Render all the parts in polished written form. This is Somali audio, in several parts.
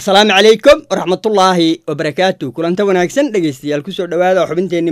السلام عليكم ورحمة الله وبركاته. كلنا وناكسن دقيستيال كسر دوادا وحبنتين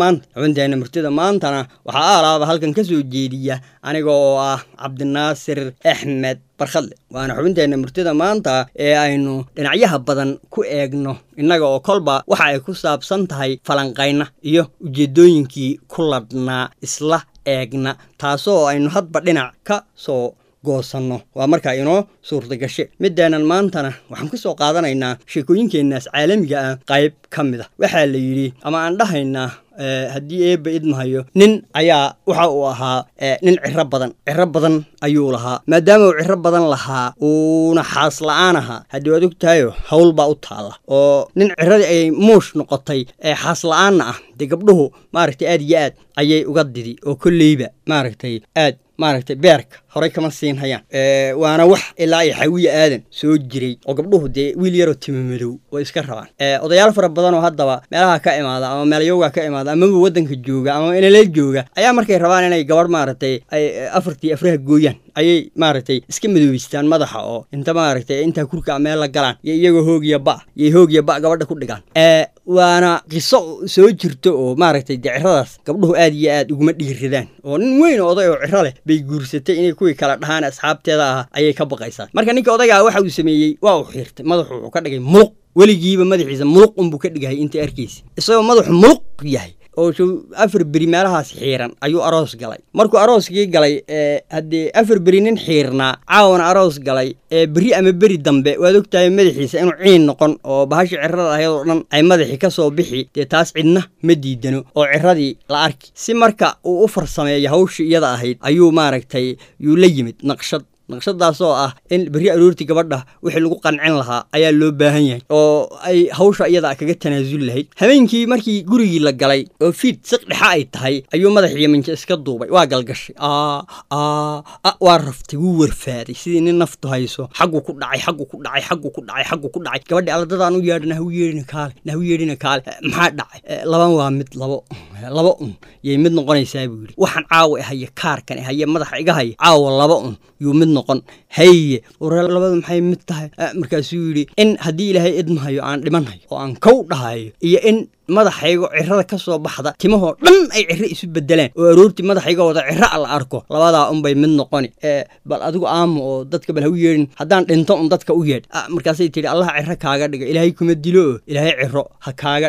مرتدى مانتنا وحالا بهالكن كسو جيدية أنا جوا عبد الناصر أحمد barkhadle waana xubinteena murtida maanta ee aynu dhinacyaha badan ku eegno inaga oo kolba waxa ay ku saabsan tahay falanqayna iyo ujeedooyinkii ku ladnaa isla eegna taasoo aynu hadba dhinac ka soo goosanno waa markaa inoo suurta gashe midaanan maantana waxaan ku soo qaadanaynaa sheekooyinkeenaas caalamiga ah qayb ka mid ah waxaa la yidhi ama aan dhahaynaa haddii eebba idmahayo nin ayaa waxa uu ahaa nin ciro badan ayuu lahaa maadaama uu ciro badan lahaa uuna xaas la'aan ahaa haddii waad og tahayo hawl baa u taalla oo nin ciradii ay muush noqotay xaas la'aanna ah dee gabdhuhu maaragtay aad iyo aad ayay uga didi oo kolleyba maaragtay aad beerka horay kama siin hayaan waana wax ilaa ay xawiya aadan soo jiray oo gabdhuhu dee wiil yaroo timo madow way iska rabaan odayaal fara badan oo haddaba meelaha ka imaada ama meelayowga ka imaada ama waddanka jooga ama inala jooga ayaa markay rabaan inay gabar maaragtay ay afartii afraha gooyaan ayay maaragtay iska madoobeystaan madaxa oo inta maaragtay inta kurka meel la galaan iyo iyagoo hoogiya ba gabadha ku dhigaan waana qiso soo jirto oo maaragtay ciradaas gabdhuhu aad iyo aad uguma dhiiradaan oo nin weyn oo oday oo ciro leh bay guursatay inay kuwii kala dhahaan asxaabteeda ah ayay ka baqaysaa marka ninka odayga waxa uu sameeyey waa uu xiirtay madaxu wuxuu ka dhigay muluq weligiiba madaxiisa muluq unbuu ka dhigahay inta arkiisa isagoo madaxu muluq yahay oo afar beri meelahaas xiiran ayuu aroos galay markuu arooskii galay haddii afar beri nin xiirnaa caawana aroos galay beri ama beri dambe waad ogtahay madaxiisa inuu ciin noqon oo bahasha cirada ayadoo dhan ay madaxii ka soo bixi dee taas cidna ma diidano oo ciradii la arki si marka uu u farsameeyo hawshii iyada ahayd ayuu maaragtay yuu la yimid naqshadaasoo ah in berri aroortii gabadha wixii lagu qancin lahaa ayaa loo baahan yahay oo ay hawsha iyada kaga tanaasul lahayd habeenkii markii gurigii la galay oo fiid siq dhexa ay tahay ayuu madaxiyo minja iska duubay waa galgashay waa raftay wuu warfaaday sidii nin naftu hayso xaggu ku dhacay gabadhi alladadaan u yeedha nahu yeedhina kaale maxaa dhacay laban waa mid labo un yay mid noqonaysaa buu yidhi waxaan caawa ahaya kaarkan ahaya madaxa iga haya caawa laba un yuu mid noqon haye labadu maxay mid tahay markaasuu yidhi in haddii ilaahay idmahayo aan dhimanhayo oo aan kow dhahayo iyo in madaxaygo cirada ka soo baxda timahoo dhan ay ciro isu bedelaan oo aroortii madaxayga wada ciro la arko labadaa unbay mid noqoni bal adigu aamo oo dadka bal ha u yeedhin haddaan dhinto un dadka u yeedh markaasay tidhi allaha ciro kaaga dhigo ilaahay kuma dilo oo ilaahay ciro ha kaaga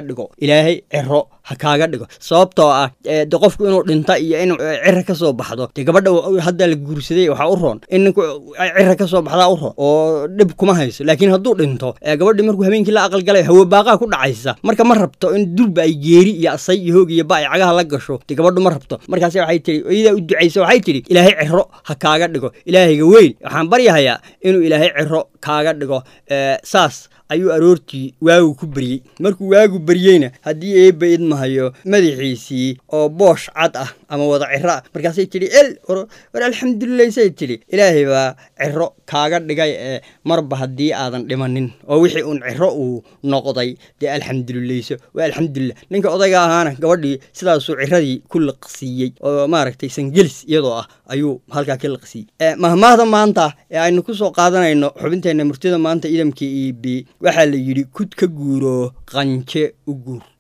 dhigo sababtoo ah de qofku inuu dhinta iyo inuu ciro ka soo baxdo dee gabadha hadda la guursaday waxaa u roon in ninku ciro ka soo baxdaa u roon oo dhib kuma hayso laakiin hadduu dhinto gabadhii markuu habeenkii la aqalgalay hawobaaqaa ku dhacaysa marka ma rabto in durba ay geeri iyo asay iyo hoog iyo ba ay cagaha la gasho dee gabadhu ma rabto markaas waxay tidhi iyadaa u ducaysa waxay tidhi ilaahay ciro ha kaaga dhigo ilaahayga weyn waxaan baryahayaa inuu ilaahay ciro kaaga dhigo saas ayuu aroortii waagu ku baryey markuu waagu baryeyna haddii eebba idmahayo madaxiisii oo boosh cad ah ama wada ciro ah markaasay tidhi war alxamdulilaysay tidhi ilaahay baa ciro kaaga dhigay marba haddii aadan dhimanin oo wixii uun ciro uu noqday dee alxamdulilayso waa alxamdulilah ninka odayga ahaana gabadhii sidaasuu ciradii ku liqsiiyey oo maaragtay sangelis iyadoo ah ayuu halkaa ka liqsiiyey mahmaahda maanta ee aynu ku soo qaadanayno xubinteenna murtida maanta idamka eb waxaa la yidhi kud ka guuro qanje u guur